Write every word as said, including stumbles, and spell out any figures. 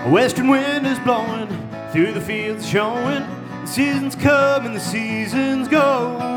A western wind is blowing through the fields showing the seasons come and the seasons go.